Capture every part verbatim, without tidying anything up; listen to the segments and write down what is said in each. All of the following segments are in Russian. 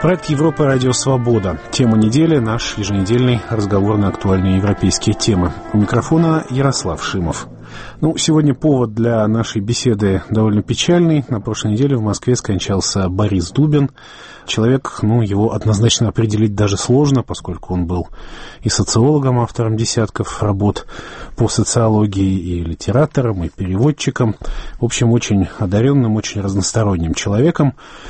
Проект «Европа. Радио Свобода». Тема недели – наш еженедельный разговор на актуальные европейские темы. У микрофона Ярослав Шимов. Ну, сегодня повод для нашей беседы довольно печальный. На прошлой неделе в Москве скончался Борис Дубин. Человек, ну, его однозначно определить даже сложно, поскольку он был и социологом, автором десятков работ по социологии, и литератором, и переводчиком. В общем, очень одаренным, очень разносторонним человеком.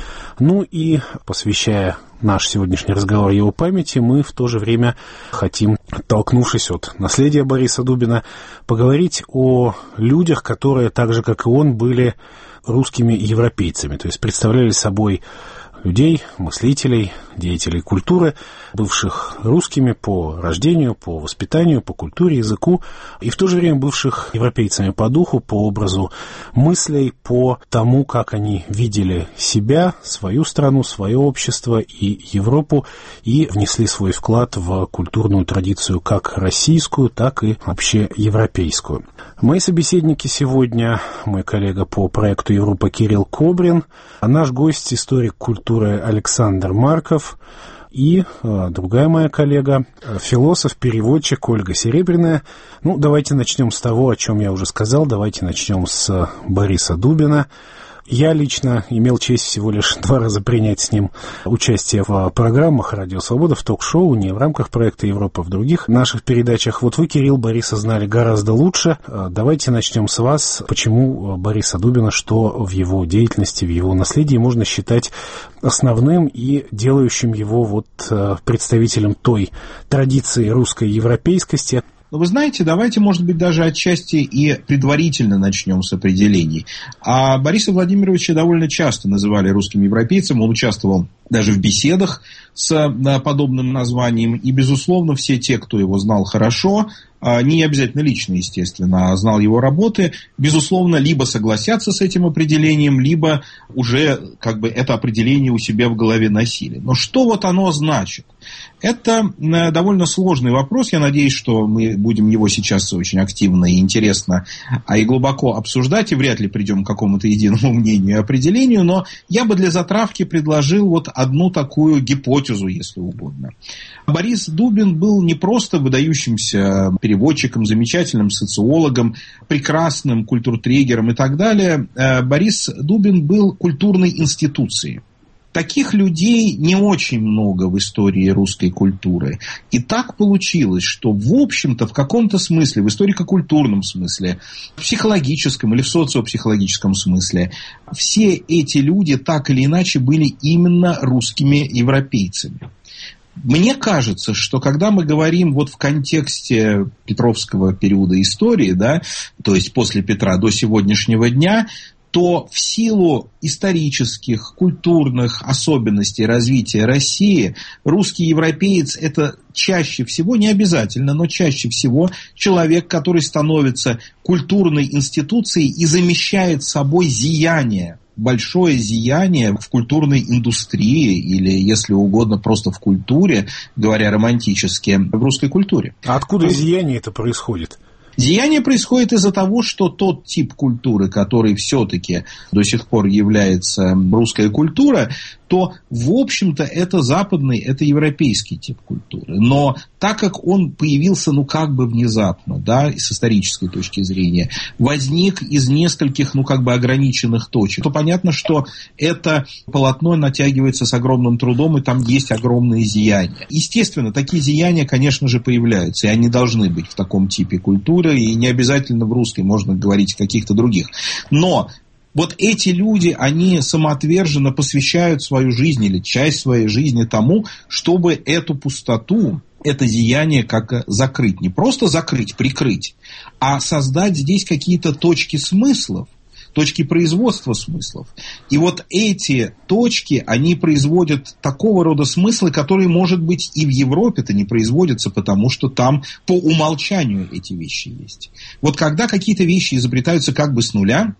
Ну и, посвящая наш сегодняшний разговор его памяти, мы в то же время хотим, оттолкнувшись от наследия Бориса Дубина, поговорить о людях, которые, так же как и он, были русскими европейцами, то есть представляли собой людей, мыслителей, деятелей культуры, бывших русскими по рождению, по воспитанию, по культуре, языку, и в то же время бывших европейцами по духу, по образу мыслей, по тому, как они видели себя, свою страну, свое общество и Европу, и внесли свой вклад в культурную традицию как российскую, так и вообще европейскую. Мои собеседники сегодня, мой коллега по проекту «Европа» Кирилл Кобрин, а наш гость, историк культуры Александр Марков, и э, другая моя коллега, философ, переводчик Ольга Серебряная. Ну, давайте начнем с того, о чем я уже сказал. Давайте начнем с Бориса Дубина. Я лично имел честь всего лишь два раза принять с ним участие в программах «Радио Свобода», в ток-шоу, не в рамках проекта «Европа», в других наших передачах. Вот вы, Кирилл, Бориса знали гораздо лучше. Давайте начнем с вас. Почему Бориса Дубина, что в его деятельности, в его наследии можно считать основным и делающим его вот представителем той традиции русской европейскости? Вы знаете, давайте, может быть, даже отчасти и предварительно начнем с определений. А Бориса Владимировича довольно часто называли русским европейцем. Он участвовал даже в беседах с подобным названием. И, безусловно, все те, кто его знал хорошо, не обязательно лично, естественно, а знал его работы, безусловно, либо согласятся с этим определением, либо уже как бы это определение у себя в голове носили. Но что вот оно значит? Это довольно сложный вопрос. Я надеюсь, что мы будем его сейчас очень активно и интересно, а и глубоко обсуждать, и вряд ли придем к какому-то единому мнению и определению. Но я бы для затравки предложил вот одну такую гипотезу, если угодно. Борис Дубин был не просто выдающимся переводчиком, замечательным социологом, прекрасным культуртрегером и так далее. Борис Дубин был культурной институцией. Таких людей не очень много в истории русской культуры. И так получилось, что, в общем-то, в каком-то смысле, в историко-культурном смысле, в психологическом или в социопсихологическом смысле, все эти люди так или иначе были именно русскими европейцами. Мне кажется, что когда мы говорим вот в контексте Петровского периода истории, да, то есть после Петра до сегодняшнего дня, то в силу исторических, культурных особенностей развития России русский европеец – это чаще всего, не обязательно, но чаще всего человек, который становится культурной институцией и замещает собой зияние, большое зияние в культурной индустрии или, если угодно, просто в культуре, говоря романтически, в русской культуре. А откуда зияние это происходит? Зияние происходит из-за того, что тот тип культуры, который все-таки до сих пор является русская культура, то, в общем-то, это западный, это европейский тип культуры. Но так как он появился, ну, как бы внезапно, да, с исторической точки зрения, возник из нескольких, ну, как бы ограниченных точек, то понятно, что это полотно натягивается с огромным трудом, и там есть огромные зияния. Естественно, такие зияния, конечно же, появляются, и они должны быть в таком типе культуры, и не обязательно в русской, можно говорить о каких-то других. Но вот эти люди, они самоотверженно посвящают свою жизнь или часть своей жизни тому, чтобы эту пустоту, это зияние как закрыть. Не просто закрыть, прикрыть, а создать здесь какие-то точки смыслов, точки производства смыслов. И вот эти точки, они производят такого рода смыслы, которые, может быть, и в Европе-то не производятся, потому что там по умолчанию эти вещи есть. Вот когда какие-то вещи изобретаются как бы с нуля,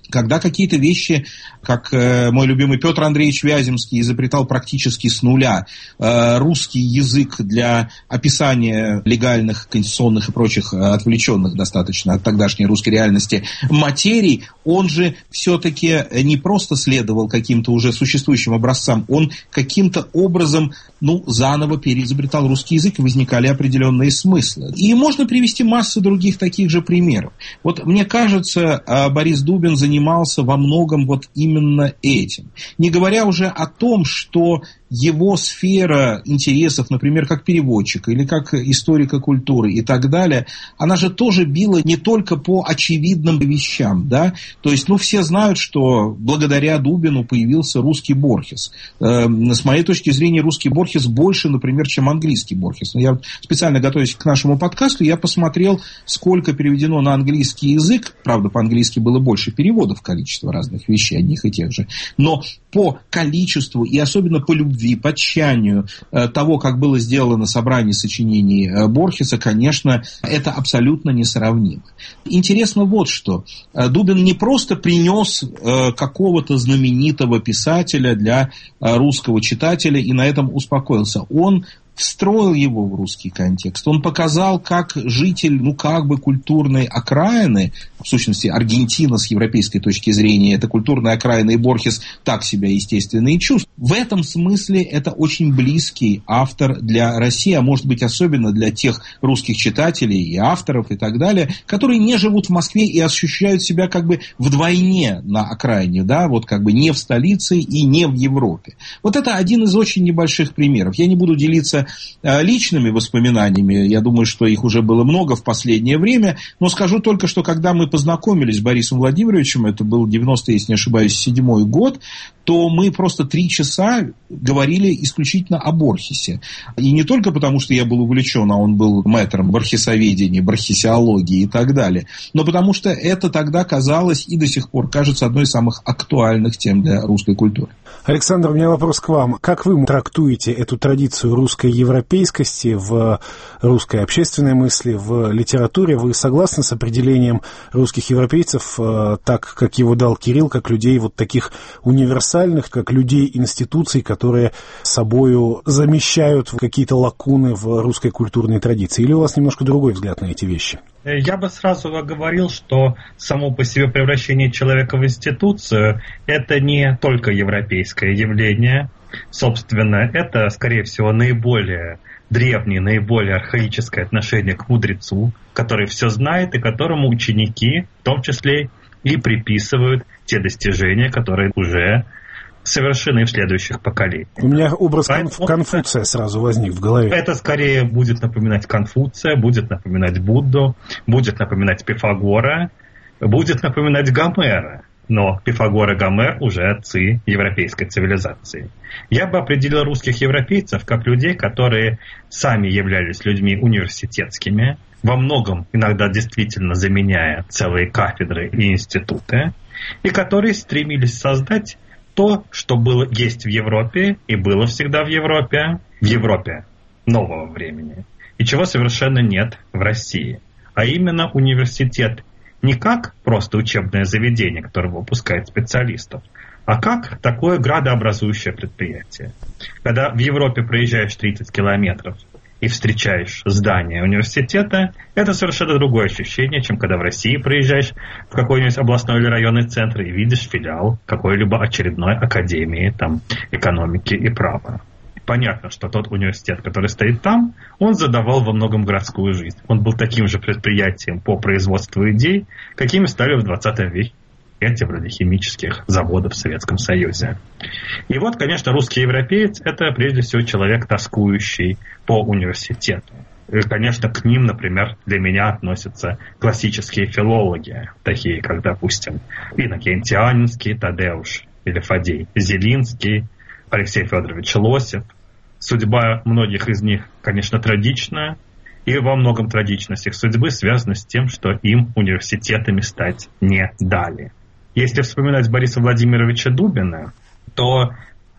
когда какие-то вещи, как э, мой любимый Петр Андреевич Вяземский изобретал практически с нуля э, русский язык для описания легальных, конституционных и прочих э, отвлеченных достаточно от тогдашней русской реальности материй, он же все-таки не просто следовал каким-то уже существующим образцам, он каким-то образом, ну, заново переизобретал русский язык, и возникали определенные смыслы. И можно привести массу других таких же примеров. Вот мне кажется, Борис Дубин занимался занимался во многом вот именно этим. Не говоря уже о том, что его сфера интересов, например, как переводчика или как историка культуры и так далее, она же тоже била не только по очевидным вещам, да, то есть, ну, все знают, что благодаря Дубину появился русский Борхес. Э, с моей точки зрения, русский Борхес больше, например, чем английский Борхес. Я специально готовясь к нашему подкасту, я посмотрел, сколько переведено на английский язык, правда, по-английски было больше переводов, количество разных вещей, одних и тех же, но по количеству и особенно по любви, по тщанию э, того, как было сделано собрание сочинений э, Борхеса, конечно, это абсолютно несравнимо. Интересно вот что. Дубин не просто принес э, какого-то знаменитого писателя для э, русского читателя и на этом успокоился. Он встроил его в русский контекст. Он показал, как житель, ну, как бы культурной окраины, в сущности, Аргентина с европейской точки зрения, это культурная окраина, и Борхес так себя, естественно, и чувствует. В этом смысле это очень близкий автор для России, а может быть, особенно для тех русских читателей и авторов и так далее, которые не живут в Москве и ощущают себя как бы вдвойне на окраине, да, вот как бы не в столице и не в Европе. Вот это один из очень небольших примеров. Я не буду делиться личными воспоминаниями, я думаю, что их уже было много в последнее время, но скажу только, что когда мы познакомились с Борисом Владимировичем, это был девяностый, если не ошибаюсь, седьмой год, то мы просто три часа говорили исключительно о Борхесе. И не только потому, что я был увлечен, а он был мэтром борхесоведения, борхесиологии и так далее, но потому что это тогда казалось и до сих пор кажется одной из самых актуальных тем для русской культуры. Александр, у меня вопрос к вам. Как вы трактуете эту традицию русской европейскости в русской общественной мысли, в литературе? Вы согласны с определением русских европейцев, так как его дал Кирилл, как людей вот таких универсальных, как людей институций, которые собою замещают какие-то лакуны в русской культурной традиции? Или у вас немножко другой взгляд на эти вещи? Я бы сразу говорил, что само по себе превращение человека в институцию – это не только европейское явление. Собственно, это, скорее всего, наиболее древнее, наиболее архаическое отношение к мудрецу, который все знает и которому ученики, в том числе, и приписывают те достижения, которые уже совершены в следующих поколениях. У меня образ Конф... Конфуция сразу возник в голове. Это скорее будет напоминать Конфуция, будет напоминать Будду, будет напоминать Пифагора, будет напоминать Гомера. Но Пифагор и Гомер уже отцы европейской цивилизации. Я бы определил русских европейцев как людей, которые сами являлись людьми университетскими, во многом иногда действительно заменяя целые кафедры и институты, и которые стремились создать то, что было, есть в Европе и было всегда в Европе, в Европе нового времени, и чего совершенно нет в России. А именно университет не как просто учебное заведение, которое выпускает специалистов, а как такое градообразующее предприятие. Когда в Европе проезжаешь тридцать километров и встречаешь здание университета, это совершенно другое ощущение, чем когда в России приезжаешь в какой-нибудь областной или районный центр и видишь филиал какой-либо очередной академии там, экономики и права. Понятно, что тот университет, который стоит там, он задавал во многом городскую жизнь. Он был таким же предприятием по производству идей, какими стали в двадцатом веке эти вроде химических заводов в Советском Союзе. И вот, конечно, русский европеец – это прежде всего человек, тоскующий по университету. И, конечно, к ним, например, для меня относятся классические филологи, такие как, допустим, Иннокентий Анинский, Тадеуш или Фадей Зелинский, Алексей Федорович Лосев. Судьба многих из них, конечно, трагична, и во многом трагичность их судьбы связана с тем, что им университетами стать не дали. Если вспоминать Бориса Владимировича Дубина, то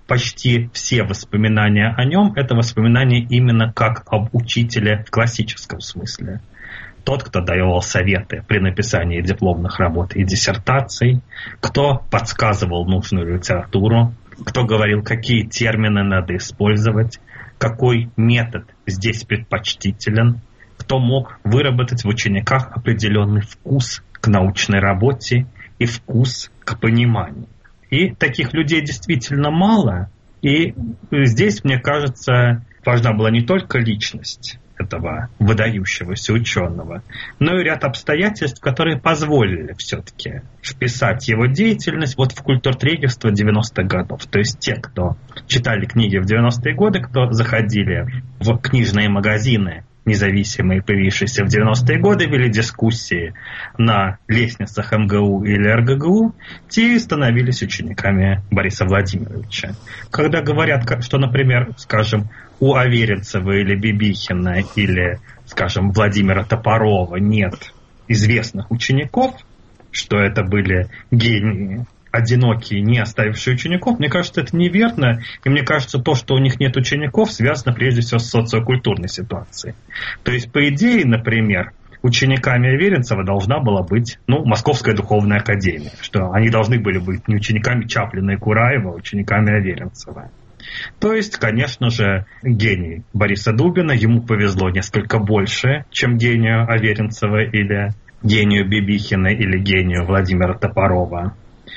почти все воспоминания о нем – это воспоминания именно как об учителе в классическом смысле. Тот, кто давал советы при написании дипломных работ и диссертаций, кто подсказывал нужную литературу, кто говорил, какие термины надо использовать, какой метод здесь предпочтителен, кто мог выработать в учениках определенный вкус к научной работе и вкус к пониманию. И таких людей действительно мало. И здесь, мне кажется, важна была не только личность этого выдающегося ученого, но и ряд обстоятельств, которые позволили все-таки вписать его деятельность вот в культуртрегерство девяностых годов. То есть те, кто читали книги в девяностые годы, кто заходили в книжные магазины, независимые, появившиеся в девяностые годы, вели дискуссии на лестницах эм гэ у или эр гэ гэ у, те становились учениками Бориса Владимировича. Когда говорят, что, например, скажем, у Аверинцева или Бибихина или, скажем, Владимира Топорова нет известных учеников, что это были гении, одинокие, не оставившие учеников, мне кажется, это неверно. И мне кажется, то, что у них нет учеников, связано прежде всего с социокультурной ситуацией. То есть, по идее, например, учениками Аверинцева должна была быть, ну, Московская духовная академия, что они должны были быть не учениками Чаплина и Кураева, а учениками Аверинцева. То есть, конечно же, гений Бориса Дубина, ему повезло несколько больше, чем гению Аверинцева или гению Бибихина или гению Владимира Топорова.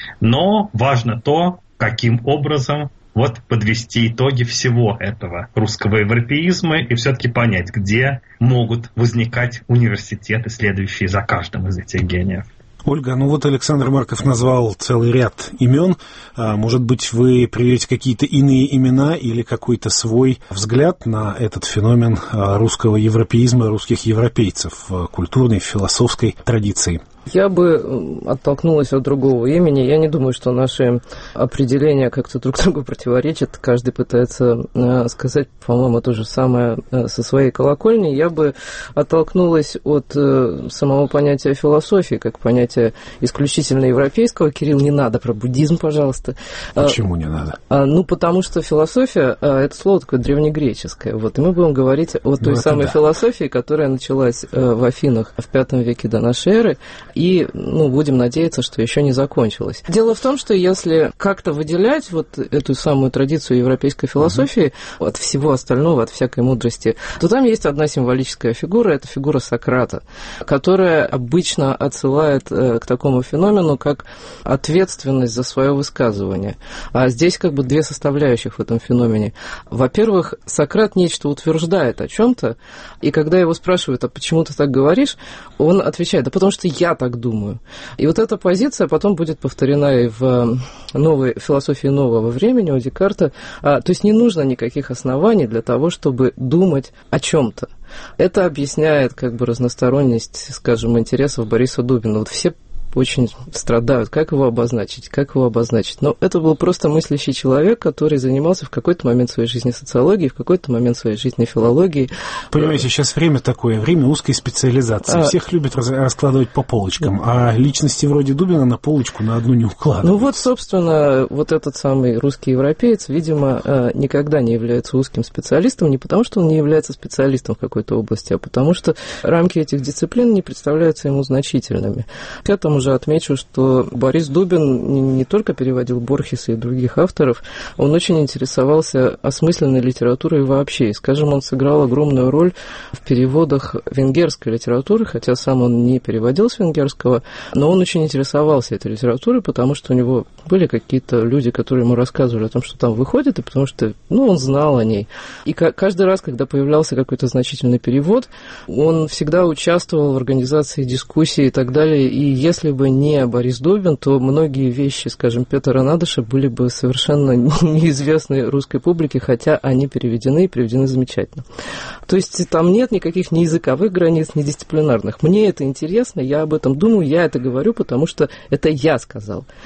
Но важно то, каким образом вот подвести итоги всего этого русского европеизма и все-таки понять, где могут возникать университеты, следующие за каждым из этих гениев. Ольга, ну вот Александр Марков назвал целый ряд имен. Может быть, вы приведете какие-то иные имена или какой-то свой взгляд на этот феномен русского европеизма, русских европейцев в культурной, философской традиции? Я бы оттолкнулась от другого имени. Я не думаю, что наши определения как-то друг другу противоречат. Каждый пытается сказать, по-моему, то же самое со своей колокольни. Я бы оттолкнулась от самого понятия философии, как понятия исключительно европейского. Кирилл, не надо про буддизм, пожалуйста. Почему не надо? Ну, потому что философия – это слово такое древнегреческое. Вот, и мы будем говорить о той ну, самой да. философии, которая началась в Афинах в пятом веке до нашей эры. И, ну, будем надеяться, что еще не закончилось. Дело в том, что если как-то выделять вот эту самую традицию европейской философии uh-huh. от всего остального, от всякой мудрости, то там есть одна символическая фигура, это фигура Сократа, которая обычно отсылает к такому феномену, как ответственность за свое высказывание. А здесь как бы две составляющих в этом феномене. Во-первых, Сократ нечто утверждает о чем-то, и когда его спрашивают, а почему ты так говоришь, он отвечает, да потому что я так думаю. И вот эта позиция потом будет повторена и в новой философии нового времени у Декарта. То есть не нужно никаких оснований для того, чтобы думать о чем-то. Это объясняет как бы разносторонность, скажем, интересов Бориса Дубина. Вот все очень страдают, как его обозначить, как его обозначить. Но это был просто мыслящий человек, который занимался в какой-то момент своей жизни социологией, в какой-то момент своей жизни филологией. Понимаете, сейчас время такое, время узкой специализации. А... Всех любят раскладывать по полочкам, а личности вроде Дубина на полочку на одну не укладывают. Ну вот, собственно, вот этот самый русский европеец, видимо, никогда не является узким специалистом, не потому что он не является специалистом в какой-то области, а потому что рамки этих дисциплин не представляются ему значительными. К этому же отмечу, что Борис Дубин не только переводил Борхеса и других авторов, он очень интересовался осмысленной литературой вообще. И, скажем, он сыграл огромную роль в переводах венгерской литературы, хотя сам он не переводил с венгерского, но он очень интересовался этой литературой, потому что у него были какие-то люди, которые ему рассказывали о том, что там выходит, и потому что, ну, он знал о ней. И каждый раз, когда появлялся какой-то значительный перевод, он всегда участвовал в организации дискуссий и так далее, и если бы не Борис Дубин, то многие вещи, скажем, Петра Надыша были бы совершенно неизвестны русской публике, хотя они переведены и переведены замечательно. То есть там нет никаких ни языковых границ, ни дисциплинарных. Мне это интересно, я об этом думаю, я это говорю, потому что это я сказал.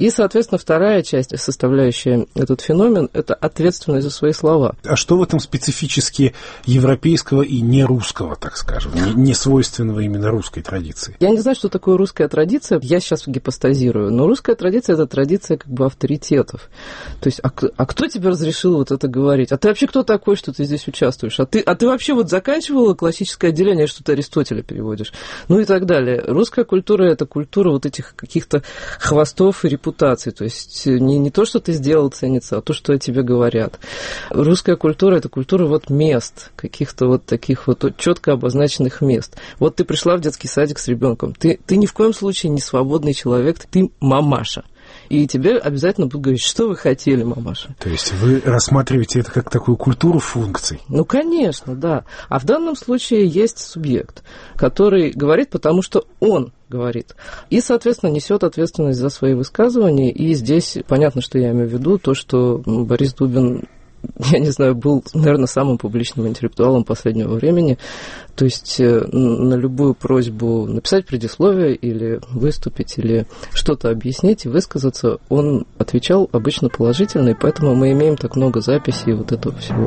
И, соответственно, вторая часть, составляющая этот феномен, это ответственность за свои слова. А что в этом специфически европейского и не русского, так скажем, не, не свойственного именно русской традиции? Я не знаю, что такое русская традиция, я сейчас гипостазирую, но русская традиция – это традиция как бы авторитетов. То есть, а, а кто тебе разрешил вот это говорить? А ты вообще кто такой, что ты здесь участвуешь? А ты, а ты вообще вот заканчивала классическое отделение, что ты Аристотеля переводишь? Ну и так далее. Русская культура – это культура вот этих каких-то хвостов и репутаций. То есть не, не то, что ты сделал, ценится, а то, что о тебе говорят. Русская культура – это культура вот мест, каких-то вот таких вот четко обозначенных мест. Вот ты пришла в детский садик с ребенком. Ты, ты ни в коем случае не свободный человек, ты мамаша. И тебе обязательно будут говорить, что вы хотели, мамаша. То есть вы рассматриваете это как такую культуру функций? Ну, конечно, да. А в данном случае есть субъект, который говорит, потому что он говорит. И, соответственно, несет ответственность за свои высказывания. И здесь понятно, что я имею в виду, то, что Борис Дубин, я не знаю, был, наверное, самым публичным интеллектуалом последнего времени. То есть на любую просьбу написать предисловие или выступить, или что-то объяснить и высказаться, он отвечал обычно положительно, и поэтому мы имеем так много записей вот этого всего.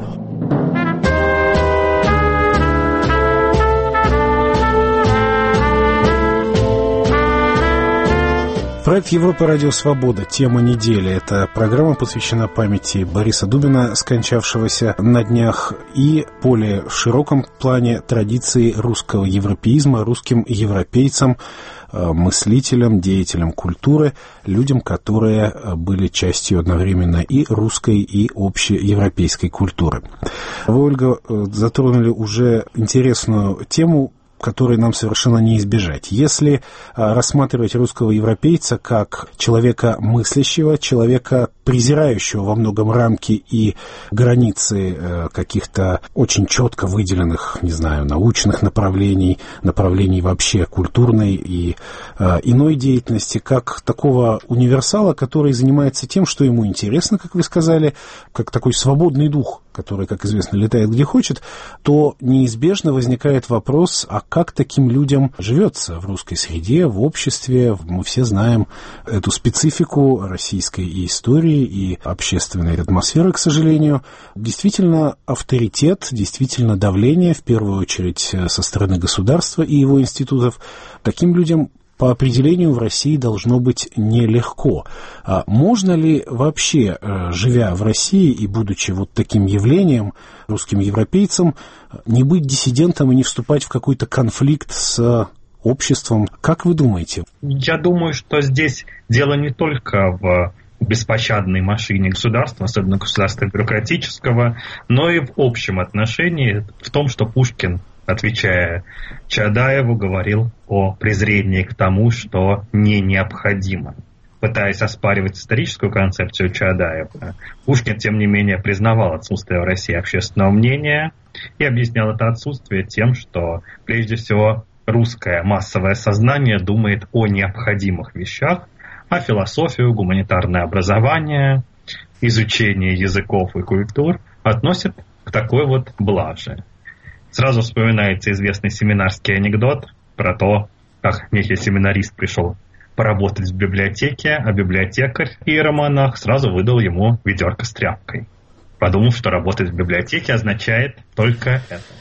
Проект «Европа. Радио Свобода. Тема недели». Эта программа посвящена памяти Бориса Дубина, скончавшегося на днях, и более в широком плане традиции русского европеизма, русским европейцам, мыслителям, деятелям культуры, людям, которые были частью одновременно и русской, и общеевропейской культуры. Вы, Ольга, затронули уже интересную тему, которой нам совершенно не избежать. Если а, рассматривать русского европейца как человека мыслящего, человека презирающего во многом рамки и границы э, каких-то очень четко выделенных, не знаю, научных направлений, направлений вообще культурной и э, иной деятельности, как такого универсала, который занимается тем, что ему интересно, как вы сказали, как такой свободный дух, который, как известно, летает где хочет, то неизбежно возникает вопрос, а как таким людям живется в русской среде, в обществе. Мы все знаем эту специфику российской и истории, и общественной атмосферы, к сожалению. Действительно, авторитет, действительно давление, в первую очередь со стороны государства и его институтов, таким людям по определению в России должно быть нелегко. А можно ли вообще, живя в России и будучи вот таким явлением, русским европейцем, не быть диссидентом и не вступать в какой-то конфликт с обществом? Как вы думаете? Я думаю, что здесь дело не только в беспощадной машине государства, особенно государства бюрократического, но и в общем отношении, в том, что Пушкин, отвечая Чаадаеву, говорил о презрении к тому, что не необходимо. Пытаясь оспаривать историческую концепцию Чаадаева, Пушкин, тем не менее, признавал отсутствие в России общественного мнения и объяснял это отсутствие тем, что, прежде всего, русское массовое сознание думает о необходимых вещах, а философию, гуманитарное образование, изучение языков и культур относят к такой вот блаже. Сразу вспоминается известный семинарский анекдот про то, как некий семинарист пришел поработать в библиотеке, а библиотекарь, иеромонах, сразу выдал ему ведерко с тряпкой, подумав, что работать в библиотеке означает только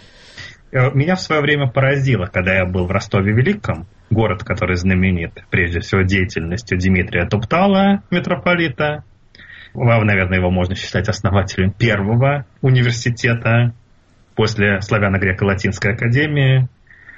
это. Меня в свое время поразило, когда я был в Ростове-Великом, город, который знаменит прежде всего деятельностью Дмитрия Туптала, митрополита. Вам, наверное, его можно считать основателем первого университета после славяно-греко-латинской академии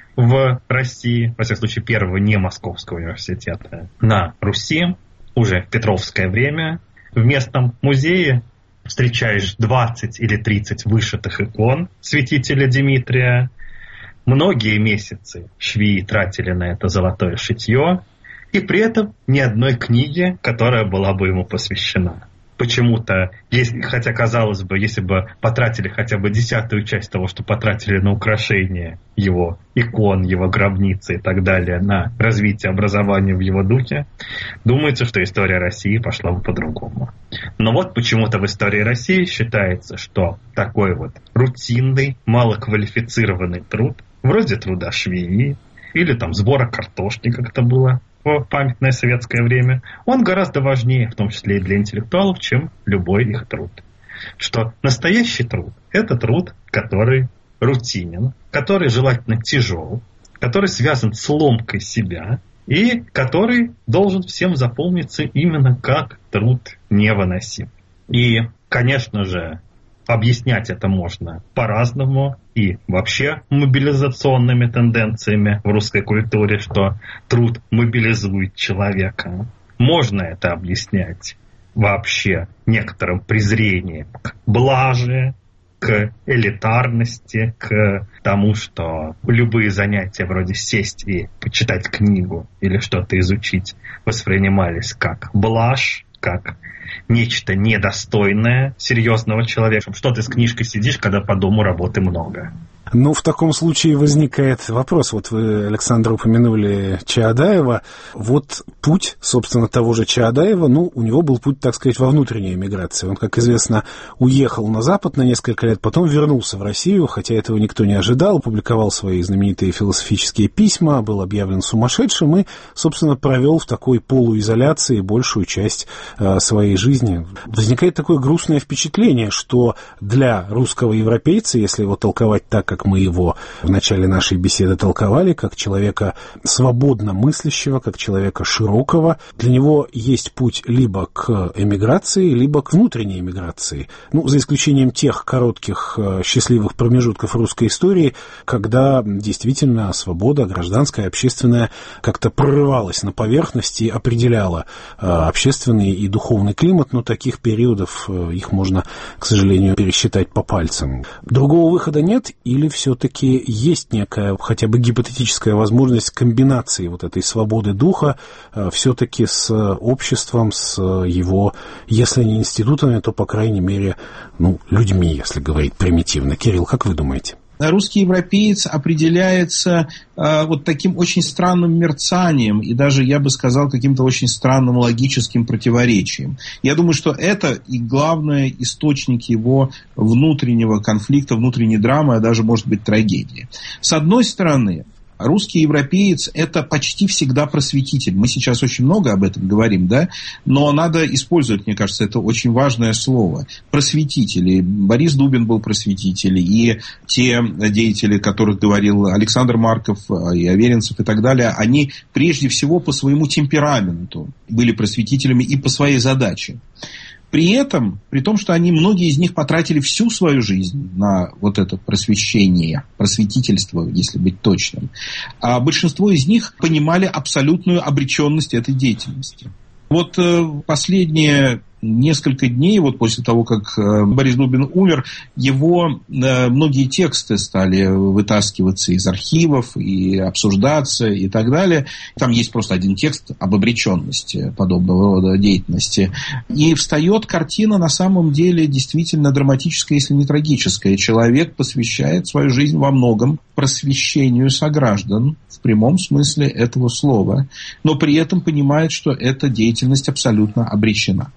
в России, во всяком случае, первого не Московского университета на Руси, уже в Петровское время. В местном музее встречаешь двадцать или тридцать вышитых икон святителя Дмитрия. Многие месяцы швеи тратили на это золотое шитье, и при этом ни одной книги, которая была бы ему посвящена. Почему-то, если, хотя казалось бы, если бы потратили хотя бы десятую часть того, что потратили на украшение его икон, его гробницы и так далее, на развитие образования в его духе, думается, что история России пошла бы по-другому. Но вот почему-то в истории России считается, что такой вот рутинный, малоквалифицированный труд, вроде труда швеи или там сбора картошки, как это было в памятное советское время, он гораздо важнее, в том числе и для интеллектуалов, чем любой их труд. Что настоящий труд – это труд, который рутинен, который желательно тяжел, который связан с ломкой себя и который должен всем заполниться именно как труд невыносим. И, конечно же, объяснять это можно по-разному и вообще мобилизационными тенденциями в русской культуре, что труд мобилизует человека. Можно это объяснять вообще некоторым презрением к блаже, к элитарности, к тому, что любые занятия вроде сесть и почитать книгу или что-то изучить воспринимались как блажь, как нечто недостойное серьезного человека. Что ты с книжкой сидишь, когда по дому работы много? Ну, в таком случае возникает вопрос. Вот вы, Александр, упомянули Чаадаева. Вот путь, собственно, того же Чаадаева, ну, у него был путь, так сказать, во внутренней эмиграции. Он, как известно, уехал на Запад на несколько лет, потом вернулся в Россию, хотя этого никто не ожидал, публиковал свои знаменитые философические письма, был объявлен сумасшедшим и, собственно, провел в такой полуизоляции большую часть э, своей жизни. Возникает такое грустное впечатление, что для русского европейца, если его толковать так, как мы его в начале нашей беседы толковали, как человека свободно мыслящего, как человека широкого. Для него есть путь либо к эмиграции, либо к внутренней эмиграции. Ну, за исключением тех коротких счастливых промежутков русской истории, когда действительно свобода гражданская, общественная как-то прорывалась на поверхность и определяла общественный и духовный климат, но таких периодов их можно, к сожалению, пересчитать по пальцам. Другого выхода нет, или все-таки есть некая, хотя бы гипотетическая возможность комбинации вот этой свободы духа все-таки с обществом, с его, если не институтами, то, по крайней мере, ну, людьми, если говорить примитивно. Кирилл, как вы думаете? Русский европеец определяется э, вот таким очень странным мерцанием и даже, я бы сказал, каким-то очень странным логическим противоречием. Я думаю, что это и главный источник его внутреннего конфликта, внутренней драмы, а даже, может быть, трагедии. С одной стороны, русский европеец – это почти всегда просветитель. Мы сейчас очень много об этом говорим, да? Но надо использовать, мне кажется, это очень важное слово. Просветители. Борис Дубин был просветитель, и те деятели, о которых говорил Александр Марков, и Аверинцев и так далее, они прежде всего по своему темпераменту были просветителями и по своей задаче. При этом, при том, что они, многие из них потратили всю свою жизнь на вот это просвещение, просветительство, если быть точным, а большинство из них понимали абсолютную обреченность этой деятельности. Вот э, последние несколько дней, вот после того, как э, Борис Дубин умер, его э, многие тексты стали вытаскиваться из архивов и обсуждаться и так далее. Там есть просто один текст об обреченности подобного рода деятельности. И встает картина на самом деле действительно драматическая, если не трагическая. Человек посвящает свою жизнь во многом просвещению сограждан, в прямом смысле этого слова, но при этом понимает, что эта деятельность абсолютно обречена.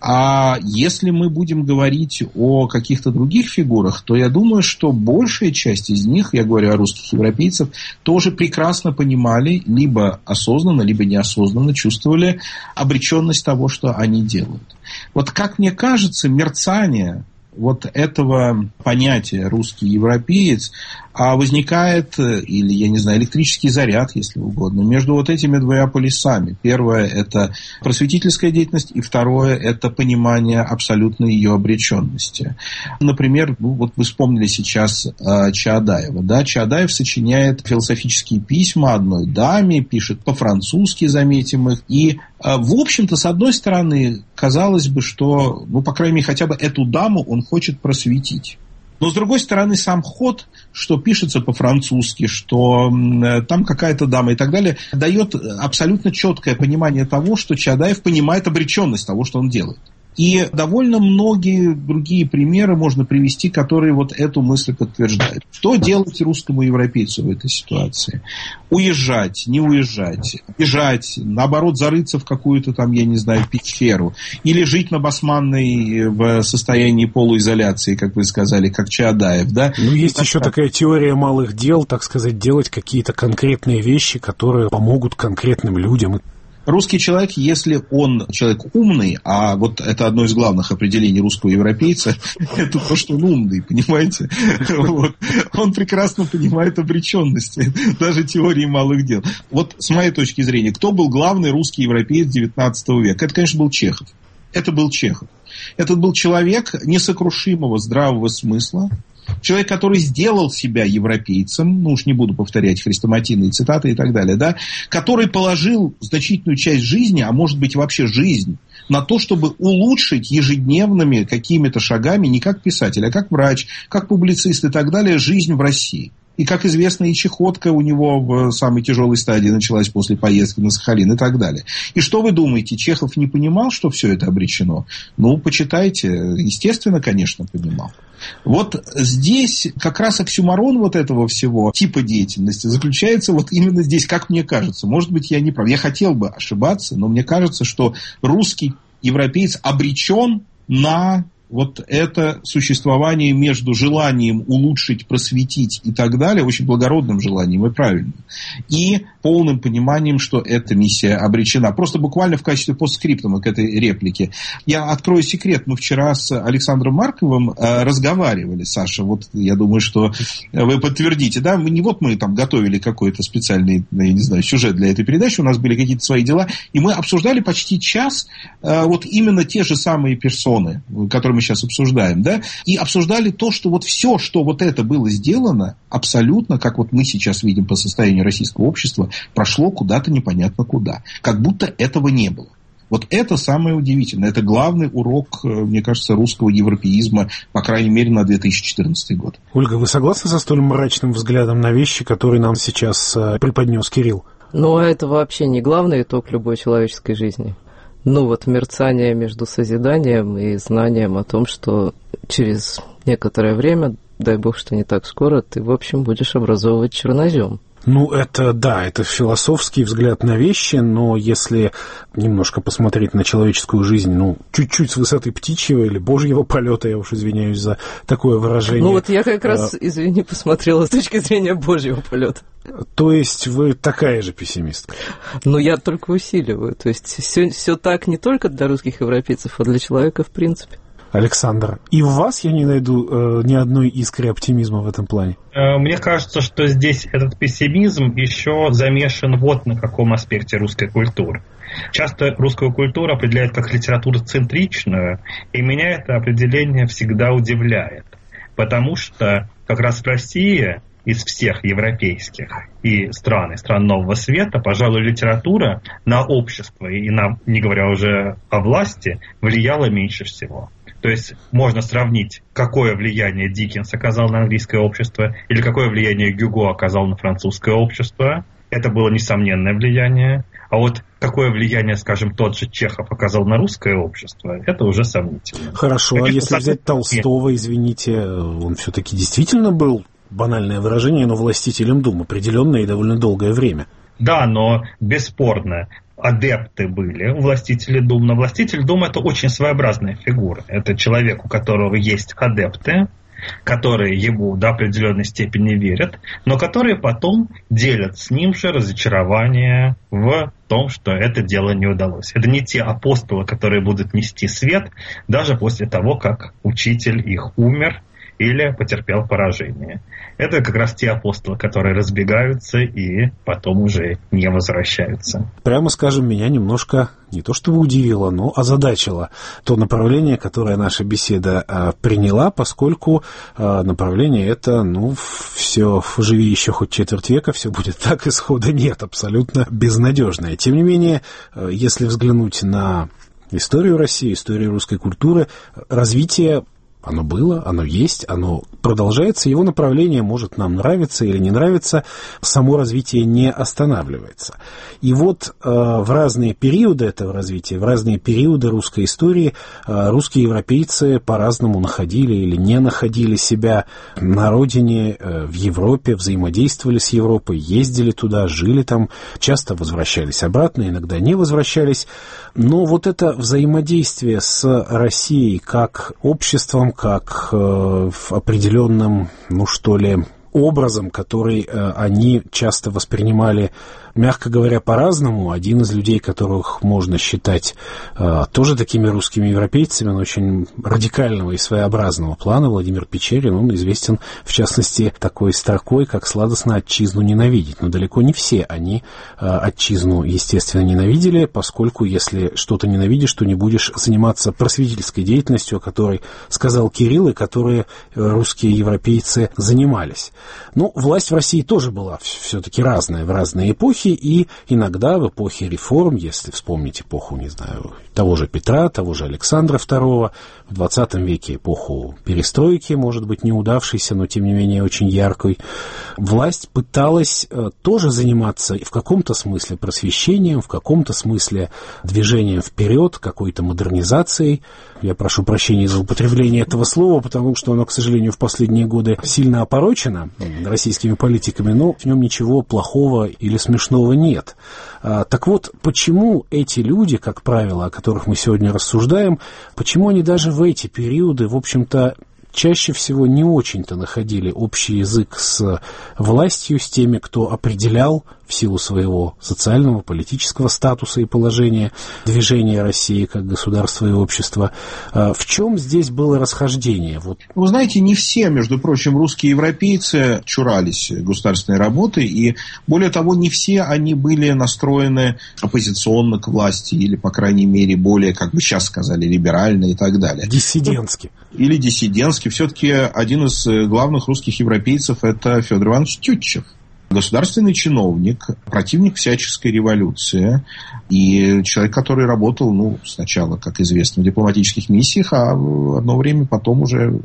А если мы будем говорить о каких-то других фигурах, то я думаю, что большая часть из них, я говорю о русских европейцев, тоже прекрасно понимали, либо осознанно, либо неосознанно чувствовали обреченность того, что они делают. Вот как мне кажется, мерцание вот этого понятия русский европеец возникает, или, я не знаю, электрический заряд, если угодно, между вот этими двумя полюсами. Первое – это просветительская деятельность, и второе – это понимание абсолютной ее обреченности. Например, ну, вот вы вспомнили сейчас э, Чаадаева. Да? Чаадаев сочиняет философические письма одной даме, пишет по-французски, заметим их, и э, в общем-то, с одной стороны, казалось бы, что, ну, по крайней мере, хотя бы эту даму он хочет просветить. Но, с другой стороны, сам ход, что пишется по-французски, что э, там какая-то дама и так далее, дает абсолютно четкое понимание того, что Чаадаев понимает обреченность того, что он делает. И довольно многие другие примеры можно привести, которые вот эту мысль подтверждают. Что делать русскому европейцу в этой ситуации? Уезжать, не уезжать, бежать, наоборот, зарыться в какую-то там, я не знаю, пещеру, или жить на Басманной в состоянии полуизоляции, как вы сказали, как Чаадаев, да? Ну, есть еще такая теория малых дел, так сказать, делать какие-то конкретные вещи, которые помогут конкретным людям. Русский человек, если он человек умный, а вот это одно из главных определений русского европейца, это то, что он умный, понимаете? Вот. Он прекрасно понимает обреченности, даже теории малых дел. Вот с моей точки зрения, кто был главный русский европеец девятнадцатого века? Это, конечно, был Чехов. Это был Чехов. Это был человек несокрушимого здравого смысла, человек, который сделал себя европейцем, ну уж не буду повторять хрестоматийные цитаты и так далее, да, который положил значительную часть жизни, а может быть вообще жизнь, на то, чтобы улучшить ежедневными какими-то шагами, не как писатель, а как врач, как публицист и так далее, жизнь в России. И, как известно, и чехотка у него в самой тяжелой стадии началась после поездки на Сахалин и так далее. И что вы думаете, Чехов не понимал, что все это обречено? Ну, почитайте. Естественно, конечно, понимал. Вот здесь как раз оксюморон вот этого всего типа деятельности заключается вот именно здесь, как мне кажется. Может быть, я не прав. Я хотел бы ошибаться, но мне кажется, что русский европеец обречен на вот это существование между желанием улучшить, просветить и так далее, очень благородным желанием и правильным, и полным пониманием, что эта миссия обречена. Просто буквально в качестве постскриптума к этой реплике. Я открою секрет. Мы вчера с Александром Марковым э, разговаривали, Саша, вот я думаю, что вы подтвердите, да, мы не вот мы там готовили какой-то специальный, я не знаю, сюжет для этой передачи, у нас были какие-то свои дела, и мы обсуждали почти час э, вот именно те же самые персоны, которые мы сейчас обсуждаем, да, и обсуждали то, что вот все, что вот это было сделано, абсолютно, как вот мы сейчас видим по состоянию российского общества, прошло куда-то непонятно куда. Как будто этого не было. Вот это самое удивительное. Это главный урок, мне кажется, русского европеизма, по крайней мере, на две тысячи четырнадцатый год. Ольга, вы согласны со столь мрачным взглядом на вещи, которые нам сейчас преподнес Кирилл? Ну, это вообще не главный итог любой человеческой жизни. Ну, вот мерцание между созиданием и знанием о том, что через некоторое время, дай бог, что не так скоро, ты, в общем, будешь образовывать чернозем. Ну, это, да, это философский взгляд на вещи, но если немножко посмотреть на человеческую жизнь, ну, чуть-чуть с высоты птичьего или божьего полета, я уж извиняюсь за такое выражение. Ну, вот я как раз, а... извини, посмотрела с точки зрения божьего полета. То есть вы такая же пессимистка? Ну, я только усиливаю. То есть все, все так не только для русских европейцев, а для человека в принципе. Александр, и в вас я не найду э, ни одной искры оптимизма в этом плане? Мне кажется, что здесь этот пессимизм еще замешан вот на каком аспекте русской культуры. Часто русскую культуру определяют как литературоцентричную, и меня это определение всегда удивляет. Потому что как раз в России из всех европейских и стран, и стран Нового Света, пожалуй, литература на общество, и на, не говоря уже о власти, влияла меньше всего. То есть можно сравнить, какое влияние Диккенс оказал на английское общество или какое влияние Гюго оказал на французское общество. Это было несомненное влияние. А вот какое влияние, скажем, тот же Чехов оказал на русское общество, это уже сомнительно. Хорошо, а если взять Толстого, извините, он все-таки действительно был, банальное выражение, но властителем дум определенное и довольно долгое время. Да, но бесспорно. Адепты были, властители дум. Но властитель дум — это очень своеобразная фигура. Это человек, у которого есть адепты, которые ему до определенной степени верят, но которые потом делят с ним же разочарование в том, что это дело не удалось. Это не те апостолы, которые будут нести свет даже после того, как учитель их умер или потерпел поражение. Это как раз те апостолы, которые разбегаются и потом уже не возвращаются. Прямо скажем, меня немножко не то чтобы удивило, но озадачило то направление, которое наша беседа а, приняла, поскольку а, направление это, ну, все, живи еще хоть четверть века, все будет так, исхода нет, абсолютно безнадежное. Тем не менее, если взглянуть на историю России, историю русской культуры, развитие оно было, оно есть, оно продолжается, его направление может нам нравиться или не нравиться, само развитие не останавливается. И вот э, в разные периоды этого развития, в разные периоды русской истории э, русские европейцы по-разному находили или не находили себя на родине, э, в Европе, взаимодействовали с Европой, ездили туда, жили там, часто возвращались обратно, иногда не возвращались. Но вот это взаимодействие с Россией как обществом, как э, в определенном, ну что ли, образом, который э, они часто воспринимали мягко говоря, по-разному. Один из людей, которых можно считать э, тоже такими русскими европейцами, но очень радикального и своеобразного плана, Владимир Печерин, он известен, в частности, такой строкой, как «сладостно отчизну ненавидеть». Но далеко не все они э, отчизну, естественно, ненавидели, поскольку если что-то ненавидишь, то не будешь заниматься просветительской деятельностью, о которой сказал Кирилл, и которые русские европейцы занимались. Ну, власть в России тоже была все-таки разная в разные эпохи, и иногда в эпохе реформ, если вспомнить эпоху, не знаю, того же Петра, того же Александра второго, в двадцатом веке эпоху перестройки, может быть, неудавшейся, но, тем не менее, очень яркой, власть пыталась э, тоже заниматься в каком-то смысле просвещением, в каком-то смысле движением вперед, какой-то модернизацией. Я прошу прощения за употребление этого слова, потому что оно, к сожалению, в последние годы сильно опорочено российскими политиками, но в нем ничего плохого или смешного нет. А, так вот, почему эти люди, как правило, о которых мы сегодня рассуждаем, почему они даже в эти периоды, в общем-то, чаще всего не очень-то находили общий язык с властью, с теми, кто определял в силу своего социального, политического статуса и положения движение России как государства и общества. В чем здесь было расхождение? Вот. Вы знаете, не все, между прочим, русские европейцы чурались государственной работы, и, более того, не все они были настроены оппозиционно к власти, или, по крайней мере, более, как бы сейчас сказали, либерально и так далее. Диссидентски. Или диссидентски. Все-таки один из главных русских европейцев – это Федор Иванович Тютчев. Государственный чиновник, противник всяческой революции и человек, который работал, ну, сначала, как известно, в дипломатических миссиях, а одно время потом уже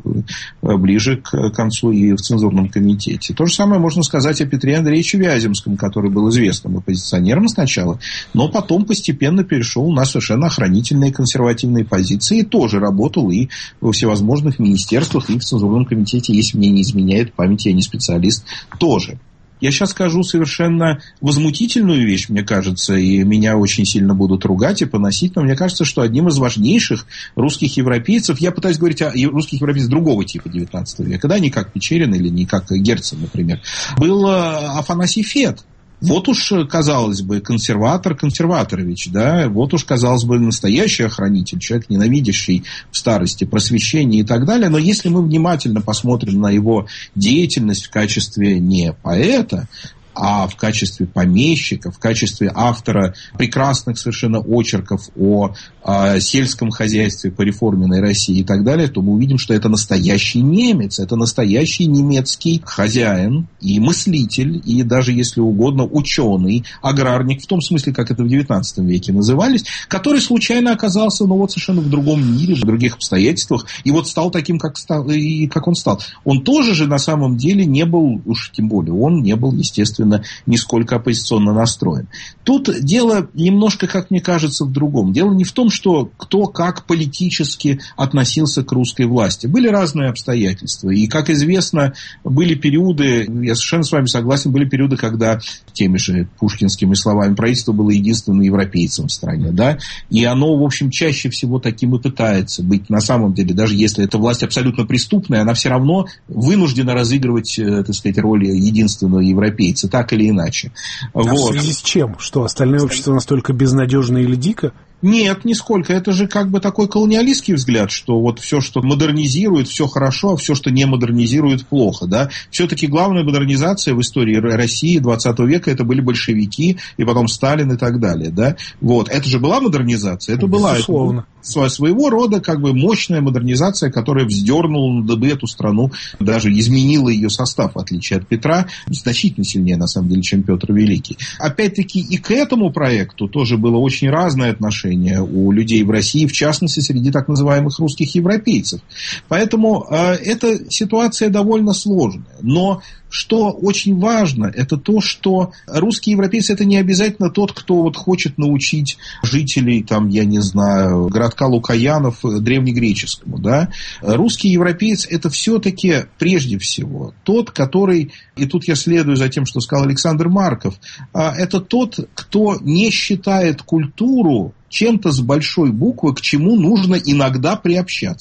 ближе к концу и в цензурном комитете. То же самое можно сказать о Петре Андреевиче Вяземском, который был известным оппозиционером сначала, но потом постепенно перешел на совершенно охранительные консервативные позиции и тоже работал и во всевозможных министерствах, и в цензурном комитете, если мне не изменяет память, я не специалист, тоже. Я сейчас скажу совершенно возмутительную вещь, мне кажется, и меня очень сильно будут ругать и поносить, но мне кажется, что одним из важнейших русских европейцев, я пытаюсь говорить о русских европейцах другого типа девятнадцатого века, да, не как Печерин или не как Герцен, например, был Афанасий Фет. Вот уж, казалось бы, консерватор Консерваторович, да, вот уж, казалось бы, настоящий охранитель, человек, ненавидящий в старости просвещение и так далее, но если мы внимательно посмотрим на его деятельность в качестве не поэта, а в качестве помещика, в качестве автора прекрасных совершенно очерков о, о сельском хозяйстве по реформенной России и так далее, то мы увидим, что это настоящий немец, это настоящий немецкий хозяин и мыслитель, и даже, если угодно, ученый, аграрник, в том смысле, как это в девятнадцатом веке назывались, который случайно оказался, ну, вот совершенно в другом мире, в других обстоятельствах, и вот стал таким, как, стал, и как он стал. Он тоже же на самом деле не был, уж тем более, он не был, естественно, нисколько оппозиционно настроен. Тут дело немножко, как мне кажется, в другом. Дело не в том, что кто как политически относился к русской власти. Были разные обстоятельства. И, как известно, были периоды, я совершенно с вами согласен, были периоды, когда, теми же пушкинскими словами, правительство было единственным европейцем в стране. Да? И оно, в общем, чаще всего таким и пытается быть. На самом деле, даже если эта власть абсолютно преступная, она все равно вынуждена разыгрывать, так сказать, роль единственного европейца. Так или иначе. А вот. В связи с чем? Что, остальное общество настолько безнадежно или дико? Нет, нисколько. Это же как бы такой колониалистский взгляд, что вот все, что модернизирует, все хорошо, а все, что не модернизирует, плохо. Да? Все-таки главная модернизация в истории России двадцатого века это были большевики, и потом Сталин и так далее. Да? Вот. Это же была модернизация? Это была. Безусловно. Это своего рода как бы мощная модернизация, которая вздернула на дыбы эту страну, даже изменила ее состав, в отличие от Петра, значительно сильнее, на самом деле, чем Петр Великий. Опять-таки и к этому проекту тоже было очень разное отношение у людей в России, в частности, среди так называемых русских европейцев. Поэтому э, эта ситуация довольно сложная. Но что очень важно, это то, что русские европейцы это не обязательно тот, кто вот хочет научить жителей, там, я не знаю, городка Лукаянов древнегреческому. Да? Русский европеец это все-таки прежде всего тот, который, и тут я следую за тем, что сказал Александр Марков, это тот, кто не считает культуру чем-то с большой буквы, к чему нужно иногда приобщаться.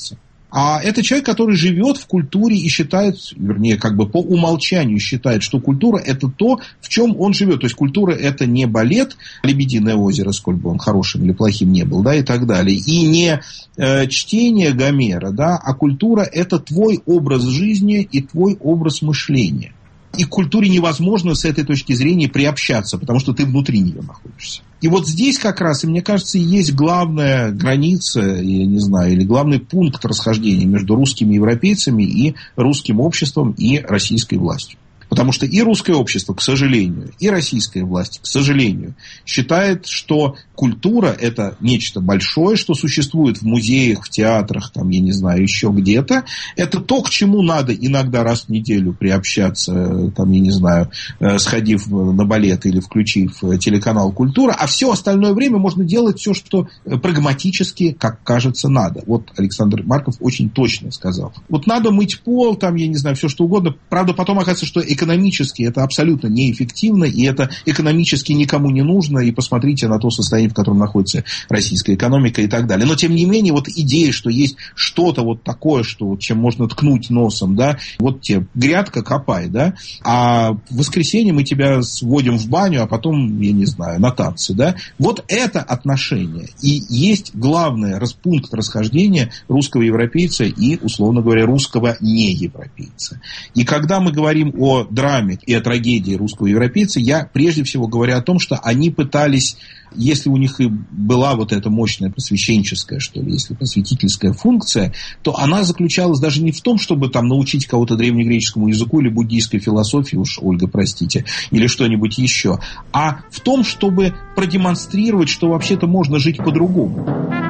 А это человек, который живет в культуре и считает, вернее, как бы по умолчанию считает, что культура – это то, в чем он живет. То есть культура – это не балет «Лебединое озеро», сколь бы он хорошим или плохим не был, да, и так далее. И не э, чтение Гомера, да, а культура – это твой образ жизни и твой образ мышления. И к культуре невозможно с этой точки зрения приобщаться, потому что ты внутри нее находишься. И вот здесь как раз, и мне кажется, и есть главная граница, я не знаю, или главный пункт расхождения между русскими европейцами и русским обществом и российской властью. Потому что и русское общество, к сожалению, и российская власть, к сожалению, считает, что культура – это нечто большое, что существует в музеях, в театрах, там, я не знаю, еще где-то. Это то, к чему надо иногда раз в неделю приобщаться, там, я не знаю, сходив на балет или включив телеканал «Культура», а все остальное время можно делать все, что прагматически, как кажется, надо. Вот Александр Марков очень точно сказал. Вот надо мыть пол, там, я не знаю, все что угодно. Правда, потом оказывается, что экономически это абсолютно неэффективно, и это экономически никому не нужно, и посмотрите на то состояние, в котором находится российская экономика и так далее. Но, тем не менее, вот идея, что есть что-то вот такое, что, чем можно ткнуть носом, да, вот тебе грядка, копай, да, а в воскресенье мы тебя сводим в баню, а потом, я не знаю, на танцы, да, вот это отношение. И есть главный пункт расхождения русского европейца и, условно говоря, русского неевропейца. И когда мы говорим о драме и о трагедии русского европейца, я прежде всего говорю о том, что они пытались, если у них и была вот эта мощная просвещенческая, что ли, если просветительская функция, то она заключалась даже не в том, чтобы там научить кого-то древнегреческому языку или буддийской философии, уж, Ольга, простите, или что-нибудь еще, а в том, чтобы продемонстрировать, что вообще-то можно жить по-другому.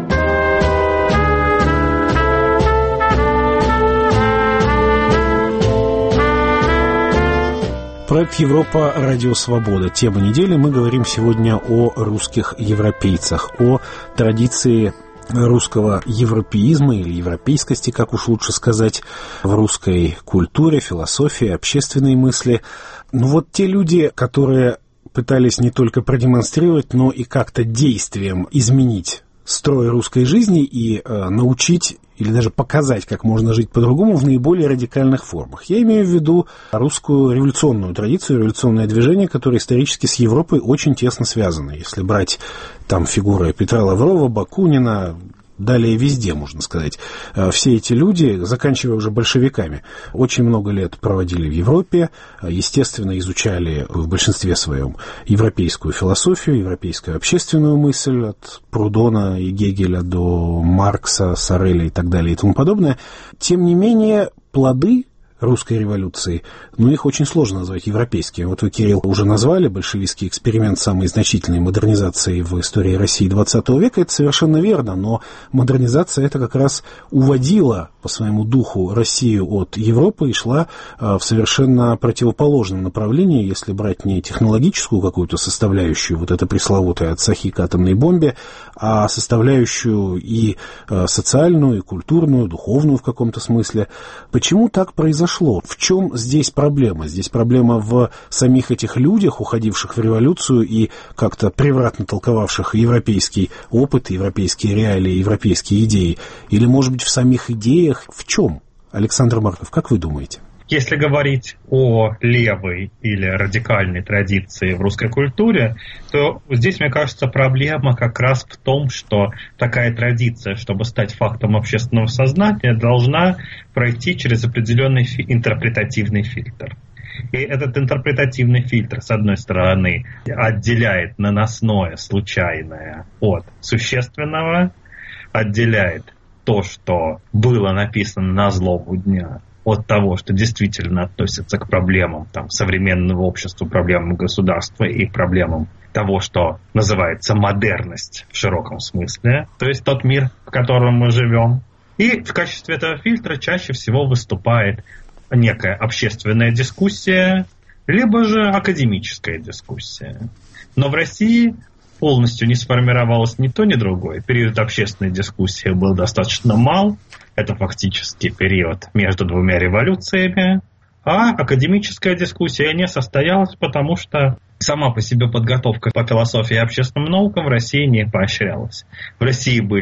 Проект «Европа. Радио Свобода». Тема недели. Мы говорим сегодня о русских европейцах, о традиции русского европеизма или европейскости, как уж лучше сказать, в русской культуре, философии, общественной мысли. Ну вот те люди, которые пытались не только продемонстрировать, но и как-то действием изменить строй русской жизни и э, научить или даже показать, как можно жить по-другому в наиболее радикальных формах. Я имею в виду русскую революционную традицию, революционное движение, которое исторически с Европой очень тесно связано. Если брать там фигуры Петра Лаврова, Бакунина, далее везде, можно сказать. Все эти люди, заканчивая уже большевиками, очень много лет проводили в Европе, естественно, изучали в большинстве своем европейскую философию, европейскую общественную мысль от Прудона и Гегеля до Маркса, Сорреля и так далее и тому подобное. Тем не менее, плоды русской революции, но их очень сложно назвать европейскими. Вот вы, Кирилл, уже назвали большевистский эксперимент самой значительной модернизации в истории России двадцатого века. Это совершенно верно, но модернизация это как раз уводила по своему духу Россию от Европы и шла в совершенно противоположном направлении, если брать не технологическую какую-то составляющую, вот это пресловутое от Сахи к атомной бомбе, а составляющую и социальную, и культурную, духовную в каком-то смысле. Почему так произошло? В чем здесь проблема? Здесь проблема в самих этих людях, уходивших в революцию и как-то превратно толковавших европейский опыт, европейские реалии, европейские идеи? Или, может быть, в самих идеях? В чем? Александр Марков, как вы думаете? Если говорить о левой или радикальной традиции в русской культуре, то здесь, мне кажется, проблема как раз в том, что такая традиция, чтобы стать фактом общественного сознания, должна пройти через определенный фи- интерпретативный фильтр. И этот интерпретативный фильтр, с одной стороны, отделяет наносное, случайное от существенного, отделяет то, что было написано на злобу дня, от того, что действительно относится к проблемам там, современного общества, проблемам государства и проблемам того, что называется модерность в широком смысле, то есть тот мир, в котором мы живем. И в качестве этого фильтра чаще всего выступает некая общественная дискуссия, либо же академическая дискуссия. Но в России полностью не сформировалось ни то, ни другое. Период общественной дискуссии был достаточно мал. Это фактически период между двумя революциями. А академическая дискуссия не состоялась, потому что сама по себе подготовка по философии и общественным наукам в России не поощрялась. В России были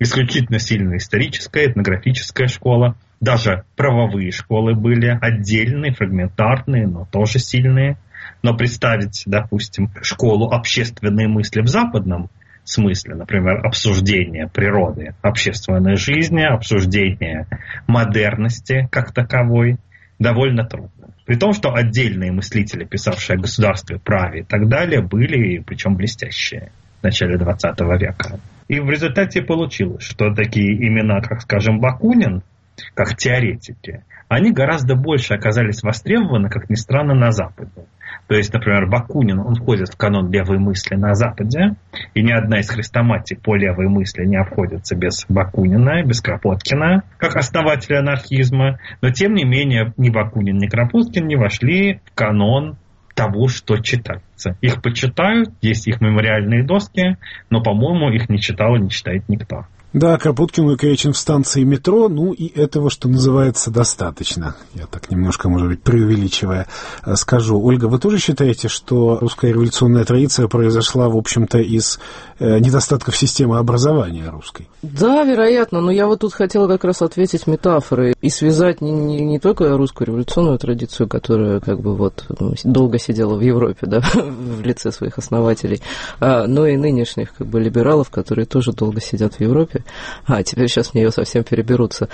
исключительно сильная историческая, этнографическая школа. Даже правовые школы были отдельные, фрагментарные, но тоже сильные. Но представить, допустим, школу общественной мысли в западном смысле, например, обсуждение природы, общественной жизни, обсуждение модерности как таковой, довольно трудно. При том, что отдельные мыслители, писавшие о государстве, праве и так далее, были, причем блестящие, в начале двадцатого века. И в результате получилось, что такие имена, как, скажем, Бакунин, как теоретики, они гораздо больше оказались востребованы, как ни странно, на Западе. То есть, например, Бакунин, он входит в канон левой мысли на Западе, и ни одна из хрестоматий по левой мысли не обходится без Бакунина, без Кропоткина, как основателя анархизма. Но, тем не менее, ни Бакунин, ни Кропоткин не вошли в канон того, что читается. Их почитают, есть их мемориальные доски, но, по-моему, их не читал и не читает никто. Да, Кропоткин увековечен в станции метро, ну и этого, что называется, достаточно. Я так немножко, может быть, преувеличивая скажу. Ольга, вы тоже считаете, что русская революционная традиция произошла, в общем-то, из э, недостатков системы образования русской? Да, вероятно, но я вот тут хотела как раз ответить метафорой и связать не, не, не только русскую революционную традицию, которая как бы вот долго сидела в Европе, да, в лице своих основателей, а, но и нынешних как бы либералов, которые тоже долго сидят в Европе. А, теперь сейчас в нее совсем переберутся.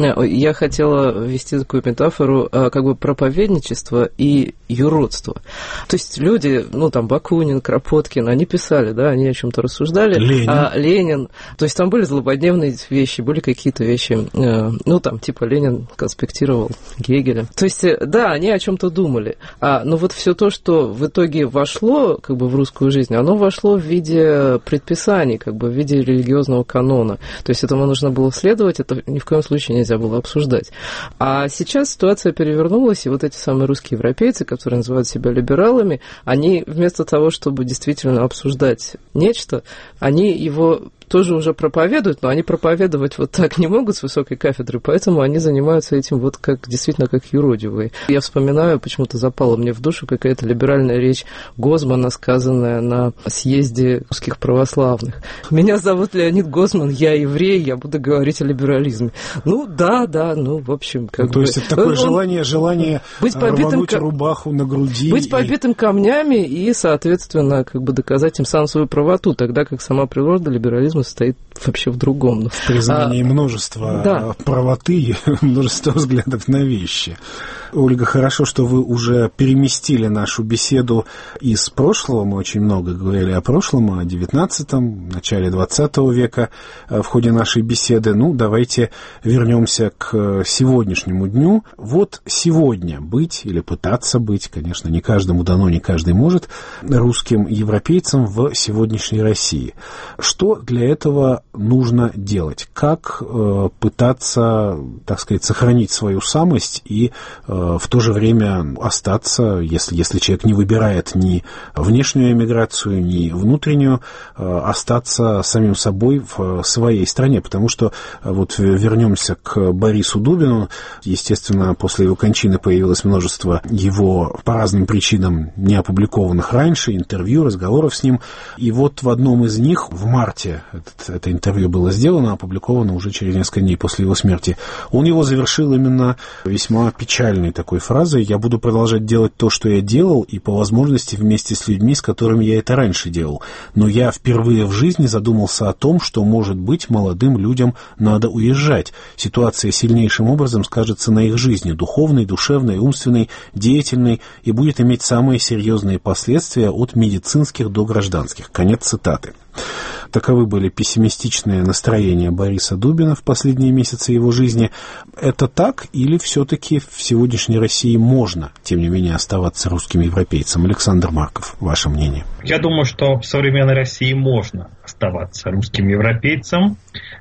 Я хотела ввести такую метафору как бы проповедничество и юродство. То есть люди, ну там Бакунин, Кропоткин, они писали, да, они о чем-то рассуждали. Ленин. А Ленин. То есть там были злободневные вещи, были какие-то вещи, ну там типа Ленин конспектировал Гегеля. То есть, да, они о чем-то думали. А, но вот все то, что в итоге вошло как бы в русскую жизнь, оно вошло в виде предписаний, как бы в виде религиозного канона. То есть этому нужно было следовать, это ни в коем случае нельзя было обсуждать. А сейчас ситуация перевернулась, и вот эти самые русские европейцы, которые называют себя либералами, они вместо того, чтобы действительно обсуждать нечто, они его тоже уже проповедуют, но они проповедовать вот так не могут с высокой кафедры, поэтому они занимаются этим вот как действительно как юродивые. Я вспоминаю, почему-то запала мне в душу какая-то либеральная речь Гозмана, сказанная на съезде русских православных. Меня зовут Леонид Гозман, я еврей, я буду говорить о либерализме. Ну да, да, ну в общем как ну, то бы... есть это такое он, желание, желание быть рвануть побитым, рубаху на груди. Быть и... побитым камнями и, соответственно, как бы доказать им сам свою правоту, тогда как сама природа либерализма состоит вообще в другом. В признании а, множества да. правоты и множества взглядов на вещи. Ольга, хорошо, что вы уже переместили нашу беседу из прошлого. Мы очень много говорили о прошлом, о девятнадцатом, начале двадцатого века в ходе нашей беседы. Ну, давайте вернемся к сегодняшнему дню. Вот сегодня быть или пытаться быть, конечно, не каждому дано, не каждый может, русским европейцам в сегодняшней России. Что для этого нужно делать? Как э, пытаться, так сказать, сохранить свою самость и э, в то же время остаться, если, если человек не выбирает ни внешнюю эмиграцию, ни внутреннюю, остаться самим собой в своей стране, потому что вот вернемся к Борису Дубину, естественно, после его кончины появилось множество его по разным причинам не опубликованных раньше интервью, разговоров с ним, и вот в одном из них в марте этот, это интервью было сделано, опубликовано уже через несколько дней после его смерти, он его завершил именно весьма печальной такой фразой: «Я буду продолжать делать то, что я делал, и по возможности вместе с людьми, с которыми я это раньше делал. Но я впервые в жизни задумался о том, что, может быть, молодым людям надо уезжать. Ситуация сильнейшим образом скажется на их жизни, духовной, душевной, умственной, деятельной, и будет иметь самые серьезные последствия от медицинских до гражданских». Конец цитаты. Таковы были пессимистичные настроения Бориса Дубина в последние месяцы его жизни. Это так или все-таки в сегодняшней России можно, тем не менее, оставаться русским европейцем? Александр Марков, ваше мнение? Я думаю, что в современной России можно оставаться русским европейцем,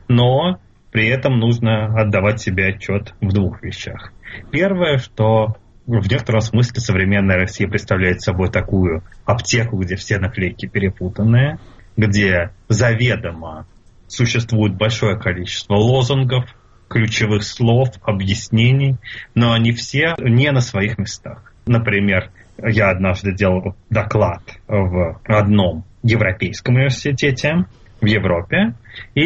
но при этом нужно отдавать себе отчет в двух вещах. Первое, что в некотором смысле современная Россия представляет собой такую аптеку, где все наклейки перепутанные, где заведомо существует большое количество лозунгов, ключевых слов, объяснений, но они все не на своих местах. Например, я однажды делал доклад в одном европейском университете в Европе, и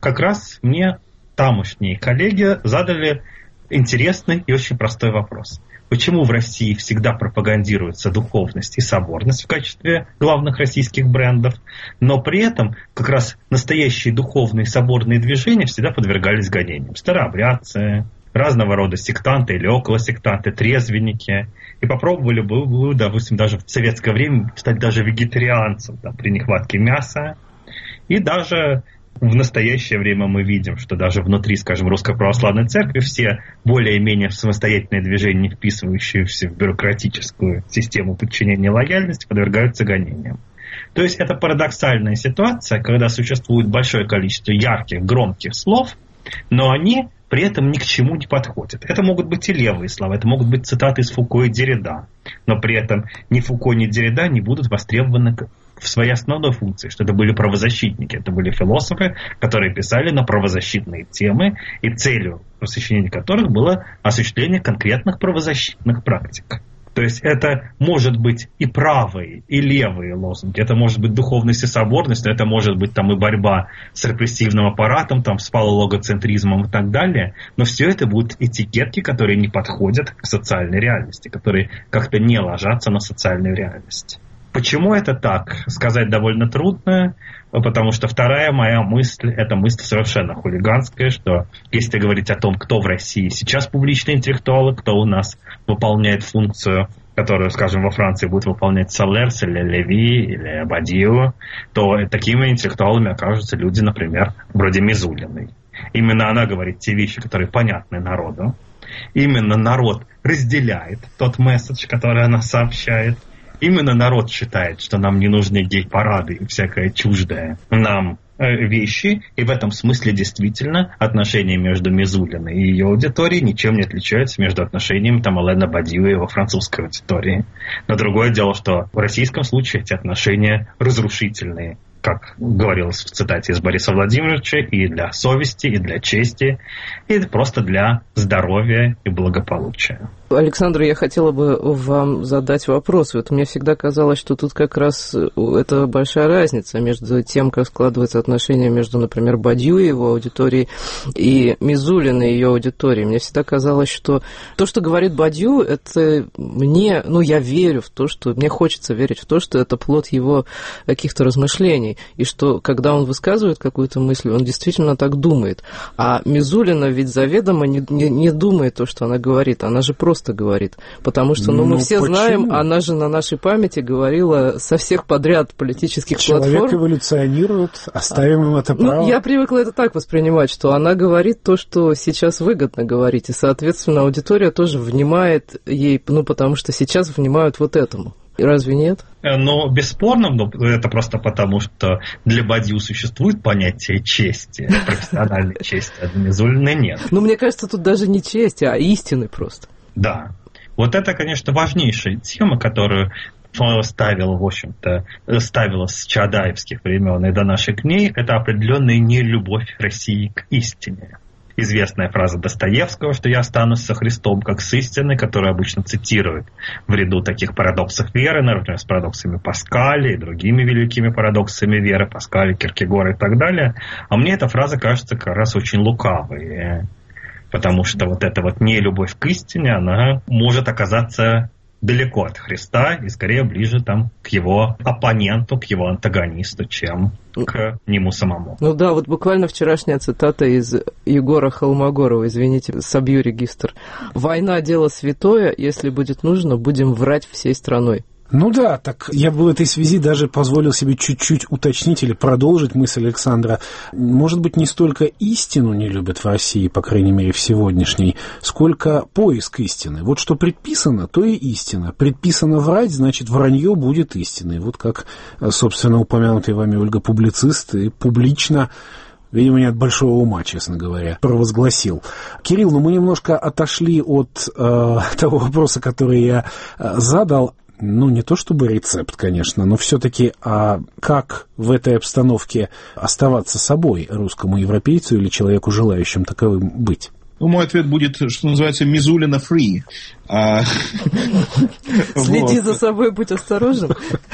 как раз мне тамошние коллеги задали интересный и очень простой вопрос. Почему в России всегда пропагандируется духовность и соборность в качестве главных российских брендов, но при этом как раз настоящие духовные и соборные движения всегда подвергались гонениям? Старообрядцы, разного рода сектанты или околосектанты, трезвенники. И попробовали бы, допустим, даже в советское время стать даже вегетарианцем, да, при нехватке мяса. И даже в настоящее время мы видим, что даже внутри, скажем, Русской Православной Церкви все более-менее самостоятельные движения, не вписывающиеся в бюрократическую систему подчинения и лояльности, подвергаются гонениям. То есть это парадоксальная ситуация, когда существует большое количество ярких, громких слов, но они при этом ни к чему не подходят. Это могут быть и левые слова, это могут быть цитаты из Фуко и Деррида, но при этом ни Фуко, ни Деррида не будут востребованы в своей основной функции, что это были правозащитники, это были философы, которые писали на правозащитные темы, и целью посвящения которых было осуществление конкретных правозащитных практик. То есть это может быть и правые, и левые лозунги, это может быть духовность и соборность, это может быть там и борьба с репрессивным аппаратом, там, с палеологоцентризмом и так далее, но все это будут этикетки, которые не подходят к социальной реальности, которые как-то не ложатся на социальную реальность. Почему это так, сказать довольно трудно, потому что вторая моя мысль, это мысль совершенно хулиганская, что если говорить о том, кто в России сейчас публичные интеллектуалы, кто у нас выполняет функцию, которую, скажем, во Франции будет выполнять Салерс или Леви или Бадью, то такими интеллектуалами окажутся люди, например, вроде Мизулиной. Именно она говорит те вещи, которые понятны народу. Именно народ разделяет тот месседж, который она сообщает. Именно народ считает, что нам не нужны гей-парады и всякое чуждое нам вещи, и в этом смысле действительно отношения между Мизулиной и ее аудиторией ничем не отличаются между отношениями там Алена Бадью и его французской аудитории. Но другое дело, что в российском случае эти отношения разрушительные, как говорилось в цитате из Бориса Владимировича, и для совести, и для чести, и просто для здоровья и благополучия. Александр, я хотела бы вам задать вопрос. Вот мне всегда казалось, что тут как раз это большая разница между тем, как складываются отношения между, например, Бадью и его аудиторией и Мизулиной и ее аудиторией. Мне всегда казалось, что то, что говорит Бадью, это мне, ну, я верю в то, что, мне хочется верить в то, что это плод его каких-то размышлений, и что, когда он высказывает какую-то мысль, он действительно так думает. А Мизулина ведь заведомо не, не, не думает то, что она говорит, она же просто говорит, потому что, ну, мы ну, все почему? знаем, она же на нашей памяти говорила со всех подряд политических Человек платформ. Человек эволюционирует, оставим им это право. Ну, я привыкла это так воспринимать, что она говорит то, что сейчас выгодно говорить, и, соответственно, аудитория тоже внимает ей, ну, потому что сейчас внимают вот этому. Разве нет? Ну, бесспорно, но это просто потому, что для Бадью существует понятие чести, профессиональной чести, а для Мизулиной нет. Ну, мне кажется, тут даже не чести, а истины просто. Да. Вот это, конечно, важнейшая тема, которую ставила, в общем-то, ставила с чаадаевских времен и до наших дней, это определенная нелюбовь России к истине. Известная фраза Достоевского, что я останусь со Христом как с истиной, которую обычно цитируют в ряду таких парадоксов веры, например, с парадоксами Паскаля и другими великими парадоксами веры, Паскаля, Киркегора и так далее. А мне эта фраза кажется как раз очень лукавой, потому что вот эта вот нелюбовь к истине, она может оказаться далеко от Христа и скорее ближе там к его оппоненту, к его антагонисту, чем к нему самому. Ну да, вот буквально вчерашняя цитата из Егора Холмогорова, извините, собью регистр. «Война – дело святое, если будет нужно, будем врать всей страной». Ну да, так я бы в этой связи даже позволил себе чуть-чуть уточнить или продолжить мысль Александра. Может быть, не столько истину не любят в России, по крайней мере, в сегодняшней, сколько поиск истины. Вот что предписано, то и истина. Предписано врать, значит, вранье будет истиной. Вот как, собственно, упомянутый вами Ольга публицист и публично, видимо, не от большого ума, честно говоря, провозгласил. Кирилл, ну мы немножко отошли от э, того вопроса, который я э, задал. Ну, не то чтобы рецепт, конечно, но все-таки а как в этой обстановке оставаться собой русскому европейцу или человеку, желающему таковым быть? Ну, мой ответ будет, что называется, Мизулина free. Следи за собой, будь осторожен.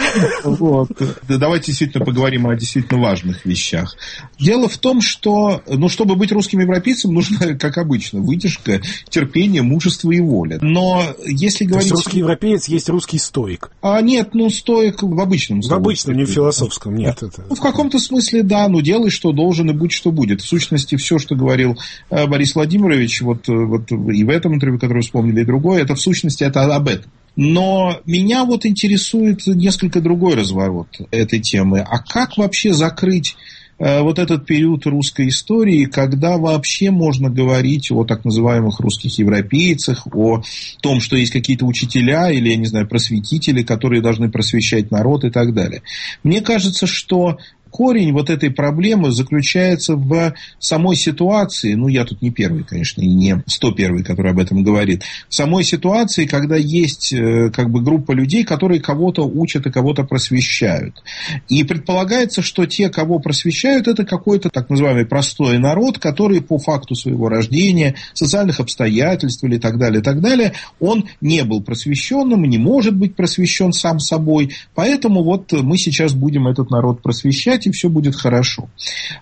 Вот. Давайте действительно поговорим о действительно важных вещах. Дело в том, что, ну, чтобы быть русским европейцем, нужно, как обычно, выдержка, терпение, мужество и воля. Но если говорить... То есть русский европеец есть русский стоик? А нет, ну, стоик в обычном смысле. В обычном, не в философском, нет. Это... Ну, в каком-то смысле, да, ну, делай, что должен, и будь, что будет. В сущности, все, что говорил Борис Владимирович, вот, вот и в этом интервью, которое вы вспомнили, и другое, это в сущности это об этом. Но меня вот интересует несколько другой разворот этой темы. А как вообще закрыть э, вот этот период русской истории, когда вообще можно говорить о так называемых русских европейцах, о том, что есть какие-то учителя или, я не знаю, просветители, которые должны просвещать народ и так далее. Мне кажется, что корень вот этой проблемы заключается в самой ситуации, ну, я тут не первый, конечно, и не сто первый, который об этом говорит, в самой ситуации, когда есть как бы группа людей, которые кого-то учат и кого-то просвещают. И предполагается, что те, кого просвещают, это какой-то так называемый простой народ, который по факту своего рождения, социальных обстоятельств или так далее, так далее, он не был просвещенным, не может быть просвещен сам собой, поэтому вот мы сейчас будем этот народ просвещать, и все будет хорошо.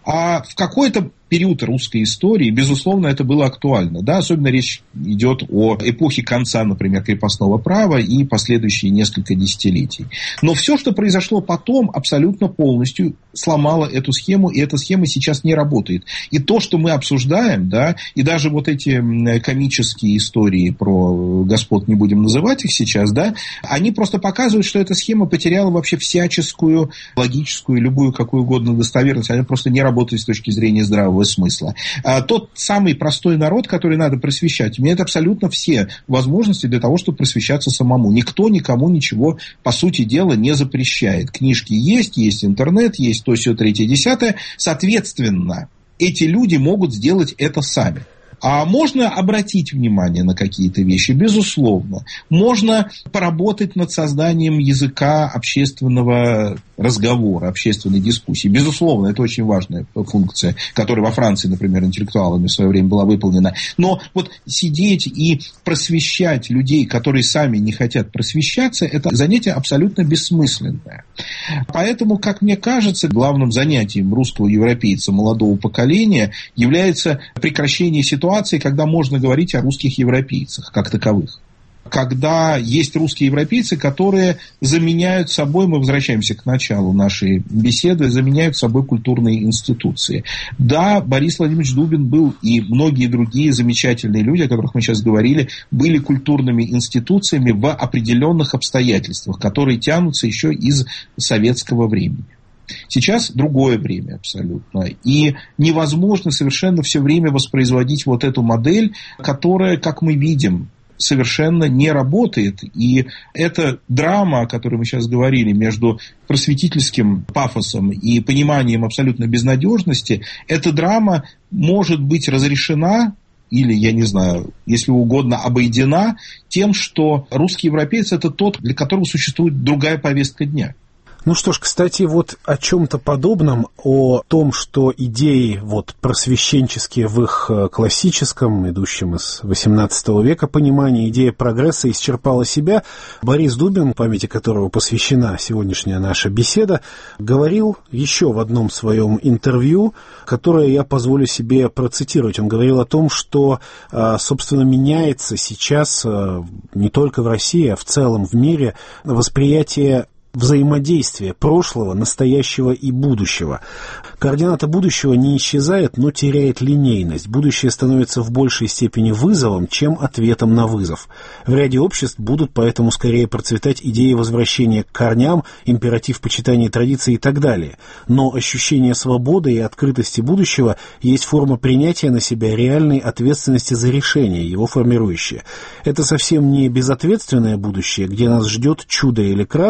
А в какой-то период русской истории, безусловно, это было актуально. Да? Особенно речь идет о эпохе конца, например, крепостного права и последующие несколько десятилетий. Но все, что произошло потом, абсолютно полностью сломало эту схему, и эта схема сейчас не работает. И то, что мы обсуждаем, да, и даже вот эти комические истории про господ, не будем называть их сейчас, да, они просто показывают, что эта схема потеряла вообще всяческую логическую, любую какую угодно достоверность. Она просто не работает с точки зрения здравого смысла. А тот самый простой народ, который надо просвещать, имеет абсолютно все возможности для того, чтобы просвещаться самому. Никто никому ничего, по сути дела, не запрещает. Книжки есть, есть интернет, есть то, сё, третье, десятое. Соответственно, эти люди могут сделать это сами. А можно обратить внимание на какие-то вещи? Безусловно. Можно поработать над созданием языка общественного разговора, общественной дискуссии. Безусловно, это очень важная функция, которая во Франции, например, интеллектуалами в свое время была выполнена. Но вот сидеть и просвещать людей, которые сами не хотят просвещаться, это занятие абсолютно бессмысленное. Поэтому, как мне кажется, главным занятием русского европейца молодого поколения является прекращение ситуации, когда можно говорить о русских европейцах как таковых. Когда есть русские европейцы, которые заменяют собой, мы возвращаемся к началу нашей беседы, заменяют собой культурные институции. Да, Борис Владимирович Дубин был, и многие другие замечательные люди, о которых мы сейчас говорили, были культурными институциями в определенных обстоятельствах, которые тянутся еще из советского времени. Сейчас другое время абсолютно. И невозможно совершенно все время воспроизводить вот эту модель, которая, как мы видим, совершенно не работает. И эта драма, о которой мы сейчас говорили, между просветительским пафосом и пониманием абсолютной безнадежности, эта драма может быть разрешена или, я не знаю, если угодно, обойдена тем, что русский европеец – это тот, для которого существует другая повестка дня. Ну что ж, кстати, вот о чем-то подобном, о том, что идеи вот просвещенческие в их классическом, идущем из восемнадцатого века понимании, идея прогресса исчерпала себя, Борис Дубин, памяти которого посвящена сегодняшняя наша беседа, говорил еще в одном своем интервью, которое я позволю себе процитировать. Он говорил о том, что, собственно, меняется сейчас не только в России, а в целом в мире восприятие взаимодействие прошлого, настоящего и будущего. Координата будущего не исчезает, но теряет линейность. Будущее становится в большей степени вызовом, чем ответом на вызов. В ряде обществ будут поэтому скорее процветать идеи возвращения к корням, императив почитания традиций и так далее. Но ощущение свободы и открытости будущего есть форма принятия на себя реальной ответственности за решение, его формирующее. Это совсем не безответственное будущее, где нас ждет чудо или крах, а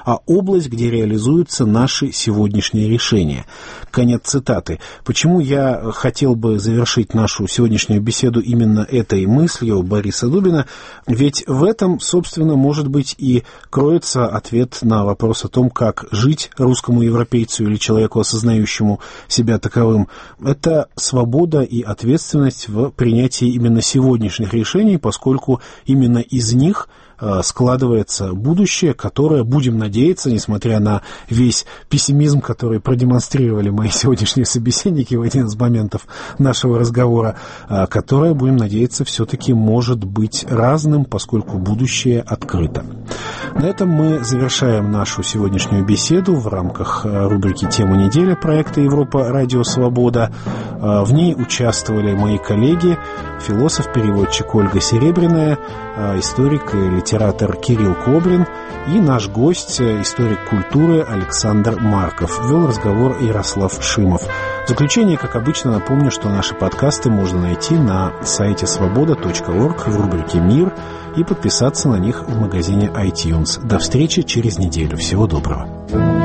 а область, где реализуются наши сегодняшние решения. Конец цитаты. Почему я хотел бы завершить нашу сегодняшнюю беседу именно этой мыслью Бориса Дубина? Ведь в этом, собственно, может быть и кроется ответ на вопрос о том, как жить русскому европейцу или человеку, осознающему себя таковым. Это свобода и ответственность в принятии именно сегодняшних решений, поскольку именно из них складывается будущее, которое, будем надеяться, несмотря на весь пессимизм, который продемонстрировали мои сегодняшние собеседники в один из моментов нашего разговора, которое, будем надеяться, все-таки может быть разным, поскольку будущее открыто. На этом мы завершаем нашу сегодняшнюю беседу в рамках рубрики «Тема недели» проекта «Европа. Радио Свобода». В ней участвовали мои коллеги, философ-переводчик Ольга Серебряная, историк и литератор Кирилл Кобрин и наш гость, историк культуры Александр Марков. Вел разговор Ярослав Шимов. В заключение, как обычно, напомню, что наши подкасты можно найти на сайте свобода точка орг в рубрике «Мир» и подписаться на них в магазине iTunes. До встречи через неделю. Всего доброго.